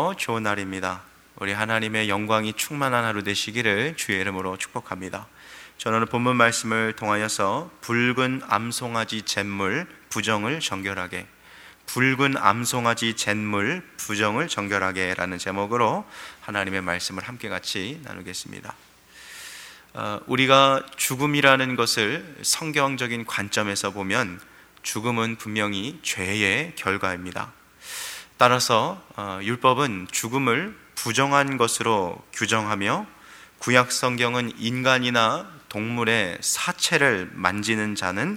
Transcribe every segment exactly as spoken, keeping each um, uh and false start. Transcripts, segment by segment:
주님이시고 좋은 날입니다. 우리 하나님의 영광이 충만한 하루 되시기를 주의 이름으로 축복합니다. 저는 오늘 본문 말씀을 통하여서 붉은 암송아지 잿물 부정을 정결하게, 붉은 암송아지 잿물 부정을 정결하게 라는 제목으로 하나님의 말씀을 함께 같이 나누겠습니다. 어, 우리가 죽음이라는 것을 성경적인 관점에서 보면 죽음은 분명히 죄의 결과입니다. 따라서 어, 율법은 죽음을 부정한 것으로 규정하며 구약 성경은 인간이나 동물의 사체를 만지는 자는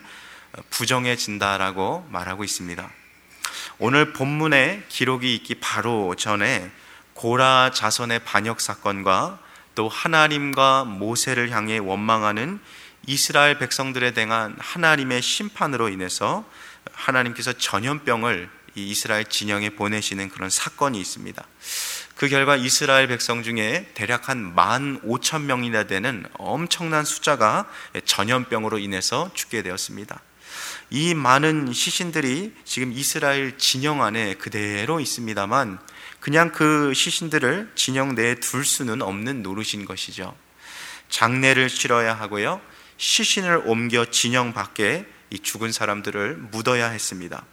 부정해진다라고 말하고 있습니다. 오늘 본문에 기록이 있기 바로 전에 고라 자손의 반역 사건과 또 하나님과 모세를 향해 원망하는 이스라엘 백성들에 대한 하나님의 심판으로 인해서 하나님께서 전염병을 이 이스라엘 진영에 보내시는 그런 사건이 있습니다. 그 결과 이스라엘 백성 중에 대략 한 만 오천 명이나 되는 엄청난 숫자가 전염병으로 인해서 죽게 되었습니다. 이 많은 시신들이 지금 이스라엘 진영 안에 그대로 있습니다만 그냥 그 시신들을 진영 내에 둘 수는 없는 노릇인 것이죠. 장례를 치러야 하고요, 시신을 옮겨 진영 밖에 이 죽은 사람들을 묻어야 했습니다.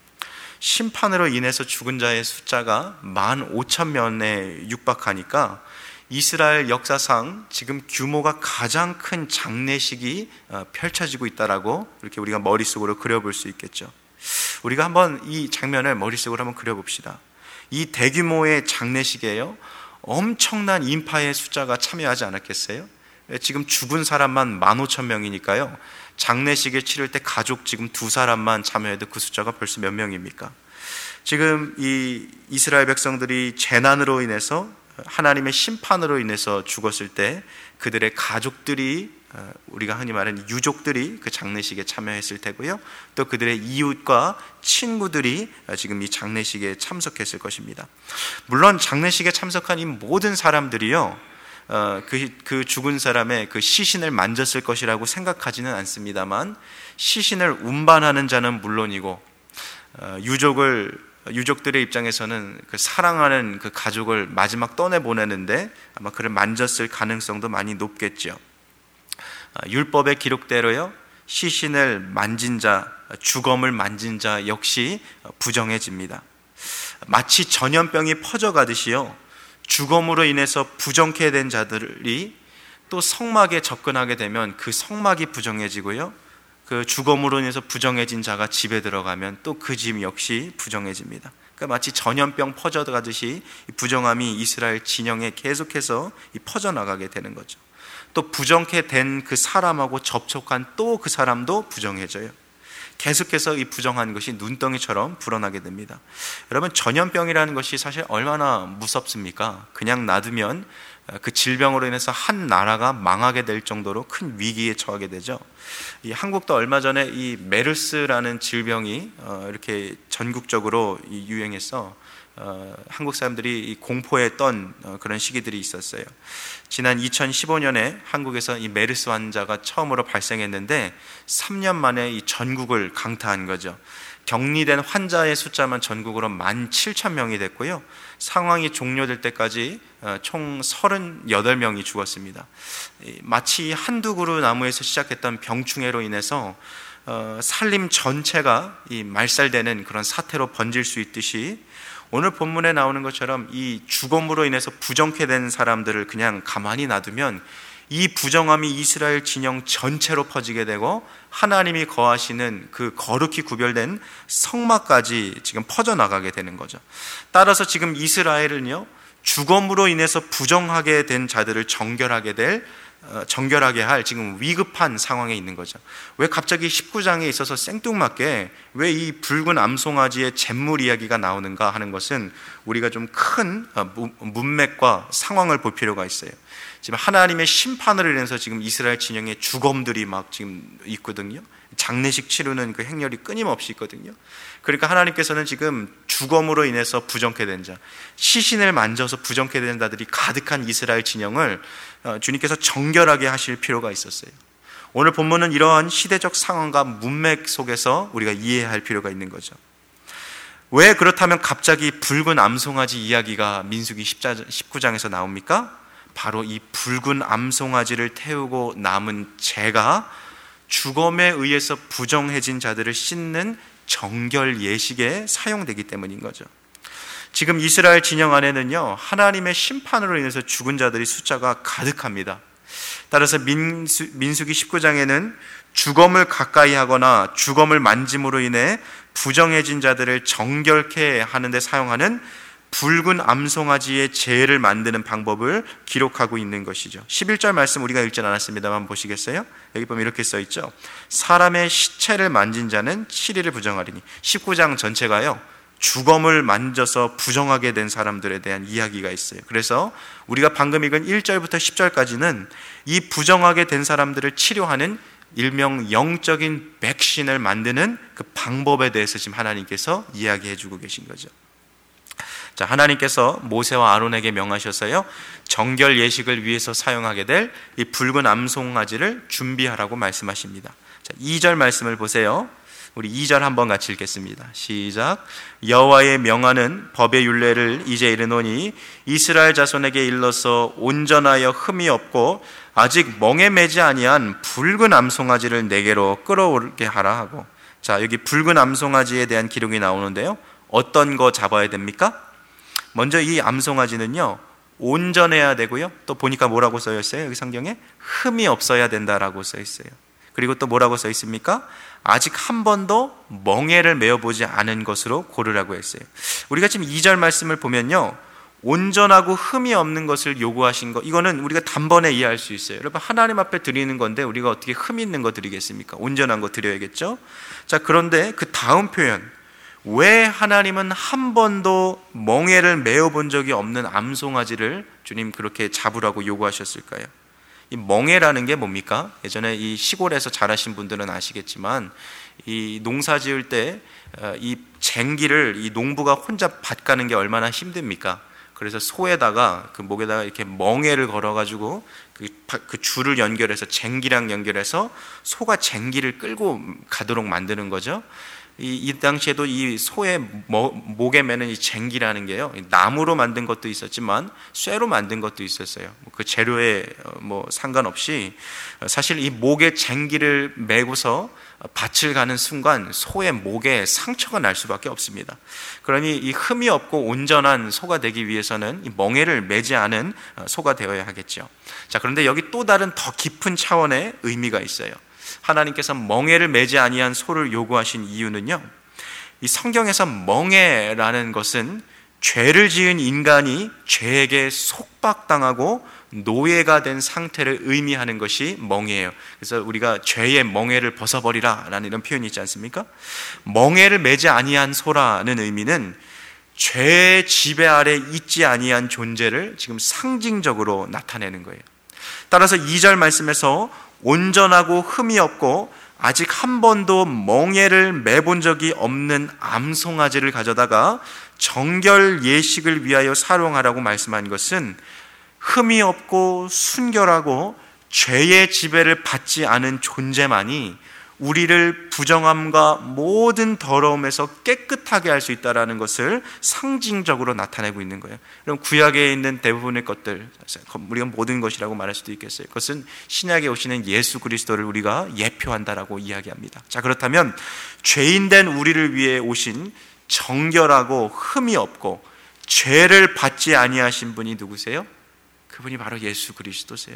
심판으로 인해서 죽은 자의 숫자가 만 오천 명에 육박하니까 이스라엘 역사상 지금 규모가 가장 큰 장례식이 펼쳐지고 있다라고 이렇게 우리가 머릿속으로 그려볼 수 있겠죠. 우리가 한번 이 장면을 머릿속으로 한번 그려봅시다. 이 대규모의 장례식이에요. 엄청난 인파의 숫자가 참여하지 않았겠어요? 지금 죽은 사람만 만 오천 명이니까요. 장례식을 치를 때 가족 지금 두 사람만 참여해도 그 숫자가 벌써 몇 명입니까? 지금 이 이스라엘 백성들이 재난으로 인해서, 하나님의 심판으로 인해서 죽었을 때 그들의 가족들이, 우리가 흔히 말하는 유족들이 그 장례식에 참여했을 테고요, 또 그들의 이웃과 친구들이 지금 이 장례식에 참석했을 것입니다. 물론 장례식에 참석한 이 모든 사람들이요, 어, 그, 그 죽은 사람의 그 시신을 만졌을 것이라고 생각하지는 않습니다만, 시신을 운반하는 자는 물론이고 어, 유족을 유족들의 입장에서는 그 사랑하는 그 가족을 마지막 떠내보내는데 아마 그를 만졌을 가능성도 많이 높겠죠. 어, 율법의 기록대로요, 시신을 만진 자, 주검을 만진 자 역시 부정해집니다. 마치 전염병이 퍼져가듯이요, 주검으로 인해서 부정케 된 자들이 또 성막에 접근하게 되면 그 성막이 부정해지고요, 그 주검으로 인해서 부정해진 자가 집에 들어가면 또 그 집 역시 부정해집니다. 그러니까 마치 전염병 퍼져가듯이 부정함이 이스라엘 진영에 계속해서 퍼져나가게 되는 거죠. 또 부정케 된 그 사람하고 접촉한 또 그 사람도 부정해져요. 계속해서 이 부정한 것이 눈덩이처럼 불어나게 됩니다. 여러분, 전염병이라는 것이 사실 얼마나 무섭습니까? 그냥 놔두면 그 질병으로 인해서 한 나라가 망하게 될 정도로 큰 위기에 처하게 되죠. 이 한국도 얼마 전에 이 메르스라는 질병이 이렇게 전국적으로 유행해서 어, 한국 사람들이 공포에 떤 그런 시기들이 있었어요. 지난 이천십오 년에 한국에서 이 메르스 환자가 처음으로 발생했는데 삼 년 만에 이 전국을 강타한 거죠. 격리된 환자의 숫자만 전국으로 만 칠천 명이 됐고요, 상황이 종료될 때까지 총 서른여덟 명이 죽었습니다. 마치 한두 그루 나무에서 시작했던 병충해로 인해서 어, 산림 전체가 이 말살되는 그런 사태로 번질 수 있듯이 오늘 본문에 나오는 것처럼 이 주검으로 인해서 부정케 된 사람들을 그냥 가만히 놔두면 이 부정함이 이스라엘 진영 전체로 퍼지게 되고 하나님이 거하시는 그 거룩히 구별된 성막까지 지금 퍼져나가게 되는 거죠. 따라서 지금 이스라엘은요, 주검으로 인해서 부정하게 된 자들을 정결하게 될 정결하게 할 지금 위급한 상황에 있는 거죠. 왜 갑자기 십구 장에 있어서 생뚱맞게 왜 이 붉은 암송아지의 잿물 이야기가 나오는가 하는 것은 우리가 좀 큰 문맥과 상황을 볼 필요가 있어요. 지금 하나님의 심판으로 인해서 지금 이스라엘 진영의 주검들이 막 지금 있거든요. 장례식 치르는 그 행렬이 끊임없이 있거든요. 그러니까 하나님께서는 지금 주검으로 인해서 부정케 된 자, 시신을 만져서 부정케 된 자들이 가득한 이스라엘 진영을 주님께서 정결하게 하실 필요가 있었어요. 오늘 본문은 이러한 시대적 상황과 문맥 속에서 우리가 이해할 필요가 있는 거죠. 왜 그렇다면 갑자기 붉은 암송아지 이야기가 민수기 십구 장에서 나옵니까? 바로 이 붉은 암송아지를 태우고 남은 재가 죽음에 의해서 부정해진 자들을 씻는 정결 예식에 사용되기 때문인 거죠. 지금 이스라엘 진영 안에는요, 하나님의 심판으로 인해서 죽은 자들이 숫자가 가득합니다. 따라서 민수, 민수기 십구 장에는 죽음을 가까이 하거나 죽음을 만짐으로 인해 부정해진 자들을 정결케 하는 데 사용하는 붉은 암송아지의 재를 만드는 방법을 기록하고 있는 것이죠. 십일 절 말씀 우리가 읽진 않았습니다만 보시겠어요? 여기 보면 이렇게 써 있죠. 사람의 시체를 만진 자는 칠 일을 부정하리니. 십구 장 전체가요, 죽음을 만져서 부정하게 된 사람들에 대한 이야기가 있어요. 그래서 우리가 방금 읽은 일 절부터 십 절까지는 이 부정하게 된 사람들을 치료하는 일명 영적인 백신을 만드는 그 방법에 대해서 지금 하나님께서 이야기해 주고 계신 거죠. 자, 하나님께서 모세와 아론에게 명하셔서요, 정결 예식을 위해서 사용하게 될 이 붉은 암송아지를 준비하라고 말씀하십니다. 자, 이 절 말씀을 보세요. 우리 이 절 한번 같이 읽겠습니다. 시작. 여호와의 명하는 법의 율례를 이제 이르노니 이스라엘 자손에게 일러서 온전하여 흠이 없고 아직 멍에 매지 아니한 붉은 암송아지를 내게로 끌어오게 하라 하고. 자, 여기 붉은 암송아지에 대한 기록이 나오는데요, 어떤 거 잡아야 됩니까? 먼저 이 암송아지는요, 온전해야 되고요, 또 보니까 뭐라고 써 있어요? 여기 성경에 흠이 없어야 된다라고 써 있어요. 그리고 또 뭐라고 써 있습니까? 아직 한 번도 멍에를 메어보지 않은 것으로 고르라고 했어요. 우리가 지금 이 절 말씀을 보면요, 온전하고 흠이 없는 것을 요구하신 것, 이거는 우리가 단번에 이해할 수 있어요. 여러분, 하나님 앞에 드리는 건데 우리가 어떻게 흠 있는 거 드리겠습니까? 온전한 거 드려야겠죠? 자, 그런데 그 다음 표현, 왜 하나님은 한 번도 멍에를 메어본 적이 없는 암송아지를 주님 그렇게 잡으라고 요구하셨을까요? 이 멍에라는 게 뭡니까? 예전에 이 시골에서 자라신 분들은 아시겠지만, 이 농사 지을 때 이 쟁기를 이 농부가 혼자 밭 가는 게 얼마나 힘듭니까? 그래서 소에다가 그 목에다가 이렇게 멍에를 걸어가지고 그, 그 줄을 연결해서 쟁기랑 연결해서 소가 쟁기를 끌고 가도록 만드는 거죠. 이, 이 당시에도 이 소의 모, 목에 매는 이 쟁기라는 게요, 나무로 만든 것도 있었지만 쇠로 만든 것도 있었어요. 그 재료에 뭐 상관없이 사실 이 목에 쟁기를 매고서 밭을 가는 순간 소의 목에 상처가 날 수밖에 없습니다. 그러니 이 흠이 없고 온전한 소가 되기 위해서는 이 멍에를 매지 않은 소가 되어야 하겠죠. 자, 그런데 여기 또 다른 더 깊은 차원의 의미가 있어요. 하나님께서 멍에를 매지 아니한 소를 요구하신 이유는요, 이 성경에서 멍에라는 것은 죄를 지은 인간이 죄에게 속박당하고 노예가 된 상태를 의미하는 것이 멍에예요. 그래서 우리가 죄의 멍에를 벗어버리라 라는 이런 표현이 있지 않습니까? 멍에를 매지 아니한 소라는 의미는 죄의 지배 아래 있지 아니한 존재를 지금 상징적으로 나타내는 거예요. 따라서 이 절 말씀에서 온전하고 흠이 없고 아직 한 번도 멍에를 매본 적이 없는 암송아지를 가져다가 정결 예식을 위하여 사용하라고 말씀한 것은 흠이 없고 순결하고 죄의 지배를 받지 않은 존재만이 우리를 부정함과 모든 더러움에서 깨끗하게 할 수 있다는 것을 상징적으로 나타내고 있는 거예요. 그럼 구약에 있는 대부분의 것들, 우리가 모든 것이라고 말할 수도 있겠어요. 그것은 신약에 오시는 예수 그리스도를 우리가 예표한다라고 이야기합니다. 자, 그렇다면 죄인된 우리를 위해 오신 정결하고 흠이 없고 죄를 받지 아니하신 분이 누구세요? 그분이 바로 예수 그리스도세요.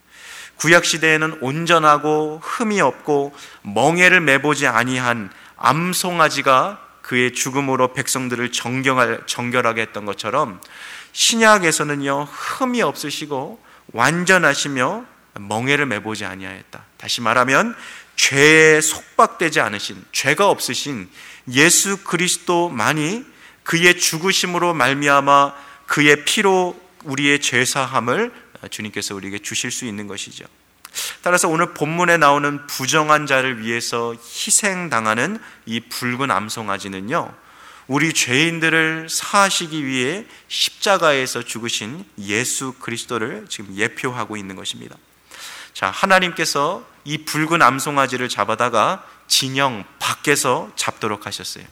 구약시대에는 온전하고 흠이 없고 멍에를 매보지 아니한 암송아지가 그의 죽음으로 백성들을 정결할, 정결하게 했던 것처럼 신약에서는요, 흠이 없으시고 완전하시며 멍에를 매보지 아니하였다. 다시 말하면 죄에 속박되지 않으신, 죄가 없으신 예수 그리스도만이 그의 죽으심으로 말미암아 그의 피로 우리의 죄사함을 주님께서 우리에게 주실 수 있는 것이죠. 따라서 오늘 본문에 나오는 부정한 자를 위해서 희생당하는 이 붉은 암송아지는요, 우리 죄인들을 사하시기 위해 십자가에서 죽으신 예수 그리스도를 지금 예표하고 있는 것입니다. 자, 하나님께서 이 붉은 암송아지를 잡아다가 진영 밖에서 잡도록 하셨어요.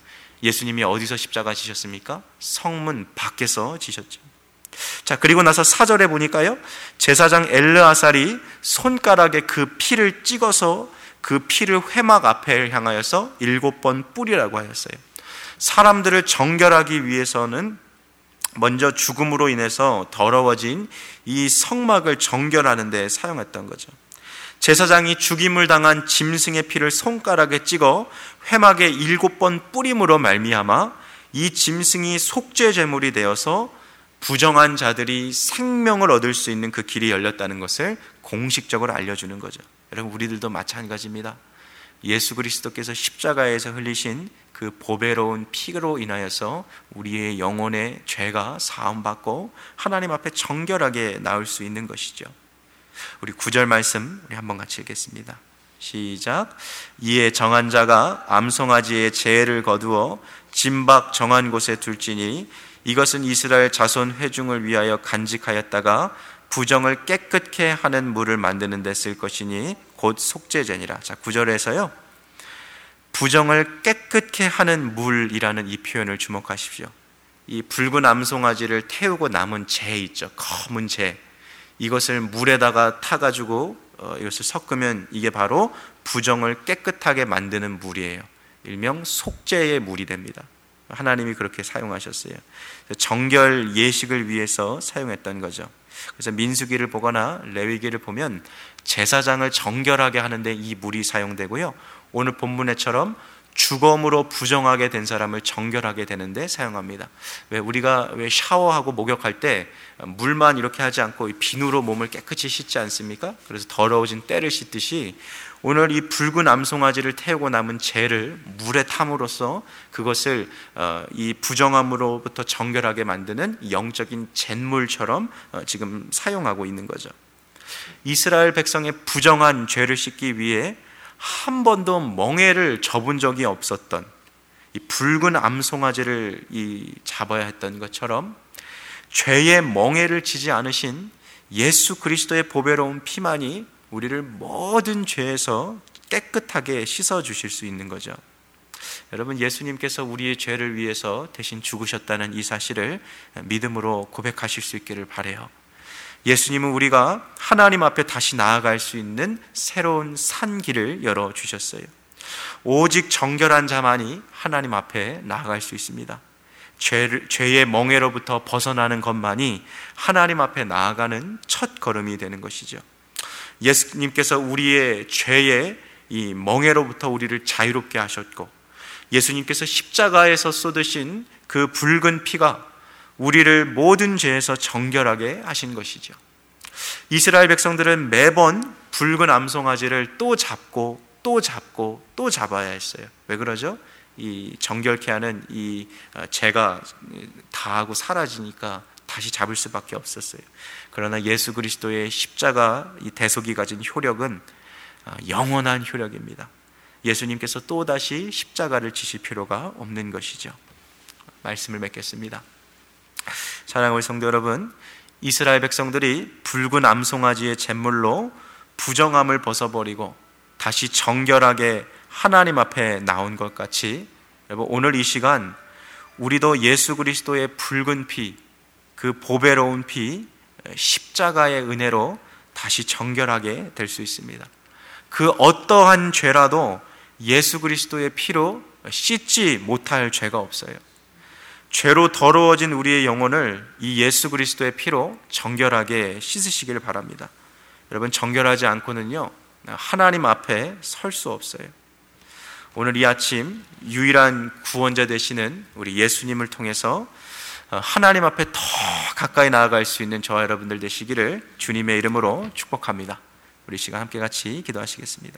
예수님이 어디서 십자가 지셨습니까? 성문 밖에서 지셨죠. 자, 그리고 나서 사 절에 보니까요, 제사장 엘르아살이 손가락에 그 피를 찍어서 그 피를 회막 앞에 향하여서 일곱 번 뿌리라고 하였어요. 사람들을 정결하기 위해서는 먼저 죽음으로 인해서 더러워진 이 성막을 정결하는 데 사용했던 거죠. 제사장이 죽임을 당한 짐승의 피를 손가락에 찍어 회막에 일곱 번 뿌림으로 말미암아 이 짐승이 속죄 제물이 되어서 부정한 자들이 생명을 얻을 수 있는 그 길이 열렸다는 것을 공식적으로 알려주는 거죠. 여러분, 우리들도 마찬가지입니다. 예수 그리스도께서 십자가에서 흘리신 그 보배로운 피로 인하여서 우리의 영혼의 죄가 사함받고 하나님 앞에 정결하게 나올 수 있는 것이죠. 우리 구 절 말씀 우리 한번 같이 읽겠습니다. 시작. 이에 정한 자가 암송아지의 재를 거두어 진박 정한 곳에 둘지니 이것은 이스라엘 자손 회중을 위하여 간직하였다가 부정을 깨끗게 하는 물을 만드는 데 쓸 것이니 곧 속죄제니라. 자, 구 절에서요, 부정을 깨끗게 하는 물이라는 이 표현을 주목하십시오. 이 붉은 암송아지를 태우고 남은 재 있죠, 검은 재, 이것을 물에다가 타가지고 어, 이것을 섞으면 이게 바로 부정을 깨끗하게 만드는 물이에요. 일명 속죄의 물이 됩니다. 하나님이 그렇게 사용하셨어요. 정결 예식을 위해서 사용했던 거죠. 그래서 민수기를 보거나 레위기를 보면 제사장을 정결하게 하는데 이 물이 사용되고요, 오늘 본문에처럼 주검으로 부정하게 된 사람을 정결하게 되는데 사용합니다. 왜 우리가 왜 샤워하고 목욕할 때 물만 이렇게 하지 않고 비누로 몸을 깨끗이 씻지 않습니까? 그래서 더러워진 때를 씻듯이 오늘 이 붉은 암송아지를 태우고 남은 재를 물에 탐으로써 그것을 이 부정함으로부터 정결하게 만드는 영적인 잿물처럼 지금 사용하고 있는 거죠. 이스라엘 백성의 부정한 죄를 씻기 위해 한 번도 멍에를 접은 적이 없었던 이 붉은 암송아지를 이 잡아야 했던 것처럼 죄의 멍에를 지지 않으신 예수 그리스도의 보배로운 피만이 우리를 모든 죄에서 깨끗하게 씻어주실 수 있는 거죠. 여러분, 예수님께서 우리의 죄를 위해서 대신 죽으셨다는 이 사실을 믿음으로 고백하실 수 있기를 바라요. 예수님은 우리가 하나님 앞에 다시 나아갈 수 있는 새로운 산길을 열어주셨어요. 오직 정결한 자만이 하나님 앞에 나아갈 수 있습니다. 죄를, 죄의 멍에로부터 벗어나는 것만이 하나님 앞에 나아가는 첫 걸음이 되는 것이죠. 예수님께서 우리의 죄의 이 멍에로부터 우리를 자유롭게 하셨고, 예수님께서 십자가에서 쏟으신 그 붉은 피가 우리를 모든 죄에서 정결하게 하신 것이죠. 이스라엘 백성들은 매번 붉은 암송아지를 또 잡고 또 잡고 또 잡아야 했어요. 왜 그러죠? 이 정결케 하는 이 죄가 다하고 사라지니까 다시 잡을 수밖에 없었어요. 그러나 예수 그리스도의 십자가 이 대속이 가진 효력은 영원한 효력입니다. 예수님께서 또다시 십자가를 지실 필요가 없는 것이죠. 말씀을 맺겠습니다. 사랑하는 우리 성도 여러분, 이스라엘 백성들이 붉은 암송아지의 잿물로 부정함을 벗어버리고 다시 정결하게 하나님 앞에 나온 것 같이, 여러분, 오늘 이 시간 우리도 예수 그리스도의 붉은 피, 그 보배로운 피, 십자가의 은혜로 다시 정결하게 될 수 있습니다. 그 어떠한 죄라도 예수 그리스도의 피로 씻지 못할 죄가 없어요. 죄로 더러워진 우리의 영혼을 이 예수 그리스도의 피로 정결하게 씻으시길 바랍니다. 여러분, 정결하지 않고는요, 하나님 앞에 설 수 없어요. 오늘 이 아침 유일한 구원자 되시는 우리 예수님을 통해서 하나님 앞에 더 가까이 나아갈 수 있는 저와 여러분들 되시기를 주님의 이름으로 축복합니다. 우리 시간 함께 같이 기도하시겠습니다.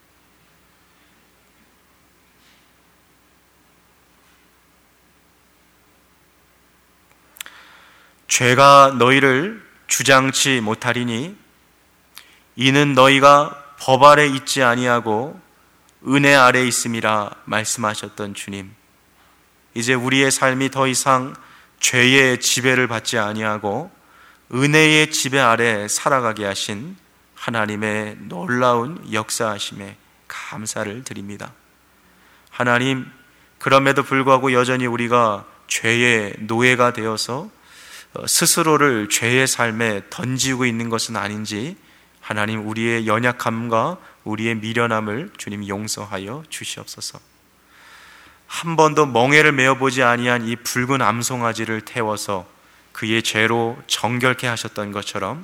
죄가 너희를 주장치 못하리니 이는 너희가 법 아래 있지 아니하고 은혜 아래 있음이라 말씀하셨던 주님, 이제 우리의 삶이 더 이상 죄의 지배를 받지 아니하고 은혜의 지배 아래 살아가게 하신 하나님의 놀라운 역사하심에 감사를 드립니다. 하나님, 그럼에도 불구하고 여전히 우리가 죄의 노예가 되어서 스스로를 죄의 삶에 던지고 있는 것은 아닌지 하나님 우리의 연약함과 우리의 미련함을 주님 용서하여 주시옵소서. 한 번도 멍에를 메어보지 아니한 이 붉은 암송아지를 태워서 그의 죄로 정결케 하셨던 것처럼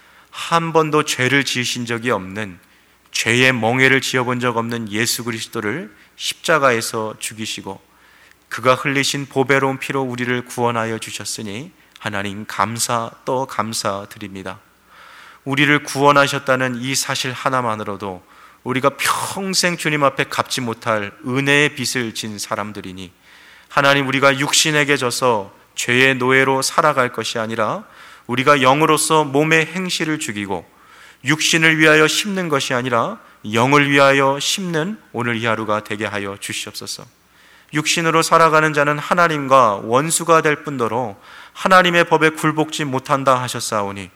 한 번도 죄를 지으신 적이 없는, 죄의 멍에를 지어본 적 없는 예수 그리스도를 십자가에서 죽이시고 그가 흘리신 보배로운 피로 우리를 구원하여 주셨으니 하나님 감사 또 감사드립니다. 우리를 구원하셨다는 이 사실 하나만으로도 우리가 평생 주님 앞에 갚지 못할 은혜의 빚을 진 사람들이니 하나님, 우리가 육신에게 져서 죄의 노예로 살아갈 것이 아니라 우리가 영으로서 몸의 행실을 죽이고 육신을 위하여 심는 것이 아니라 영을 위하여 심는 오늘 이 하루가 되게 하여 주시옵소서. 육신으로 살아가는 자는 하나님과 원수가 될 뿐더러 하나님의 법에 굴복지 못한다 하셨사오니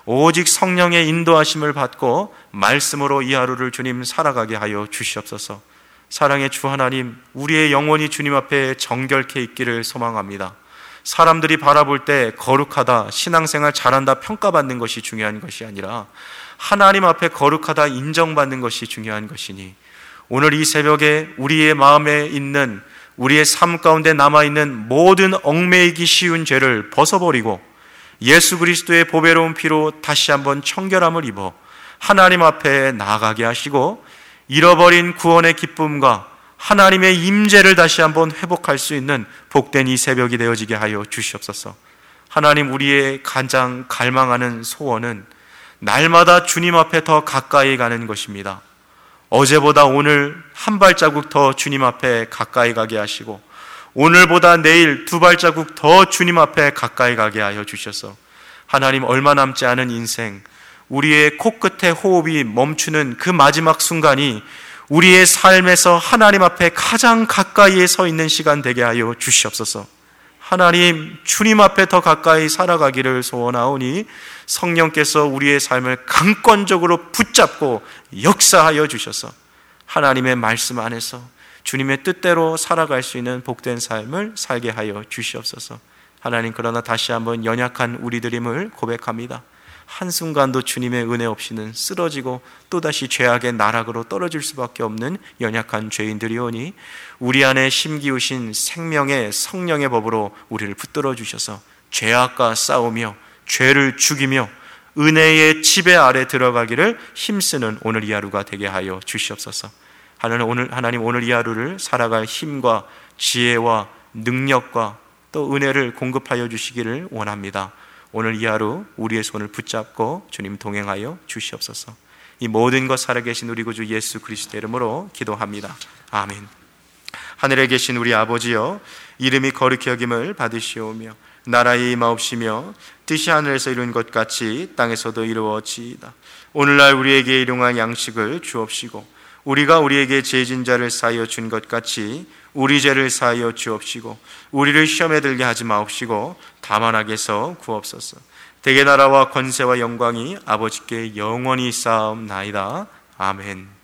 오직 성령의 인도하심을 받고 말씀으로 이 하루를 주님 살아가게 하여 주시옵소서. 사랑의 주 하나님, 우리의 영혼이 주님 앞에 정결케 있기를 소망합니다. 사람들이 바라볼 때 거룩하다, 신앙생활 잘한다 평가받는 것이 중요한 것이 아니라 하나님 앞에 거룩하다 인정받는 것이 중요한 것이니 오늘 이 새벽에 우리의 마음에 있는, 우리의 삶 가운데 남아있는 모든 얽매이기 쉬운 죄를 벗어버리고 예수 그리스도의 보배로운 피로 다시 한번 청결함을 입어 하나님 앞에 나아가게 하시고 잃어버린 구원의 기쁨과 하나님의 임재를 다시 한번 회복할 수 있는 복된 이 새벽이 되어지게 하여 주시옵소서. 하나님, 우리의 가장 갈망하는 소원은 날마다 주님 앞에 더 가까이 가는 것입니다. 어제보다 오늘 한 발자국 더 주님 앞에 가까이 가게 하시고 오늘보다 내일 두 발자국 더 주님 앞에 가까이 가게 하여 주셔서 하나님, 얼마 남지 않은 인생, 우리의 코끝에 호흡이 멈추는 그 마지막 순간이 우리의 삶에서 하나님 앞에 가장 가까이에 서 있는 시간 되게 하여 주시옵소서. 하나님, 주님 앞에 더 가까이 살아가기를 소원하오니 성령께서 우리의 삶을 강권적으로 붙잡고 역사하여 주셔서 하나님의 말씀 안에서 주님의 뜻대로 살아갈 수 있는 복된 삶을 살게 하여 주시옵소서. 하나님, 그러나 다시 한번 연약한 우리들임을 고백합니다. 한순간도 주님의 은혜 없이는 쓰러지고 또다시 죄악의 나락으로 떨어질 수밖에 없는 연약한 죄인들이오니 우리 안에 심기우신 생명의 성령의 법으로 우리를 붙들어 주셔서 죄악과 싸우며 죄를 죽이며 은혜의 지배 아래 들어가기를 힘쓰는 오늘 이 하루가 되게 하여 주시옵소서. 하나님, 오늘, 하나님 오늘 이 하루를 살아갈 힘과 지혜와 능력과 또 은혜를 공급하여 주시기를 원합니다. 오늘 이 하루 우리의 손을 붙잡고 주님 동행하여 주시옵소서. 이 모든 것 살아계신 우리 구주 예수 그리스도 이름으로 기도합니다. 아멘. 하늘에 계신 우리 아버지여, 이름이 거룩히 여김을 받으시오며 나라의 임하옵시며 뜻이 하늘에서 이룬 것 같이 땅에서도 이루어지이다. 오늘날 우리에게 일용할 양식을 주옵시고 우리가 우리에게 죄진 자를 사하여 준 것 같이 우리 죄를 사하여 주옵시고 우리를 시험에 들게 하지 마옵시고 다만 악에서 구옵소서. 대개 나라와 권세와 영광이 아버지께 영원히 쌓옵나이다. 아멘.